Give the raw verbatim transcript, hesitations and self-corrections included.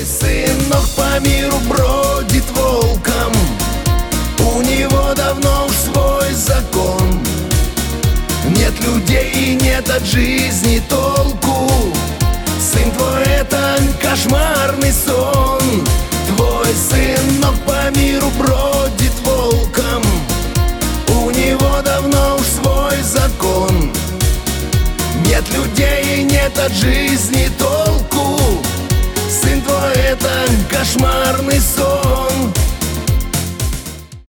сынок по миру бродит волком, у него давно уж свой закон. Нет людей и нет от жизни толку, сын твой — это кошмарный сон. Твой сынок по миру бродит волком, у него давно уж свой закон. Нет людей и нет от жизни толку, сын твой — это кошмарный сон.